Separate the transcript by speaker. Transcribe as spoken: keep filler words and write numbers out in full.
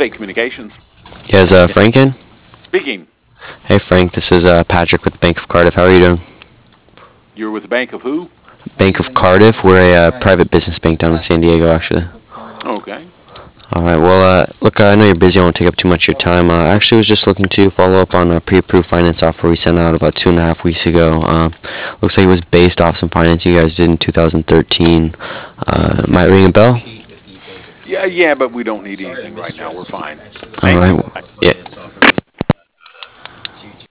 Speaker 1: State Communications.
Speaker 2: Yeah, is uh, Frank in?
Speaker 1: Speaking.
Speaker 2: Hey Frank, this is uh, Patrick with the Bank of Cardiff. How are you doing?
Speaker 1: You're with the Bank of who?
Speaker 2: Bank of Cardiff. We're a uh, private business bank down in San Diego, actually.
Speaker 1: Okay.
Speaker 2: All right. Well, uh, look, I know you're busy. I won't take up too much of your time. Uh, I actually was just looking to follow up on a pre-approved finance offer we sent out about two and a half weeks ago. Uh, looks like it was based off some financing you guys did in two thousand thirteen. Uh, might ring a bell?
Speaker 1: Yeah, yeah, but we don't need anything right now. We're fine.
Speaker 2: All
Speaker 1: Thank
Speaker 2: right.
Speaker 1: you.
Speaker 2: Yeah.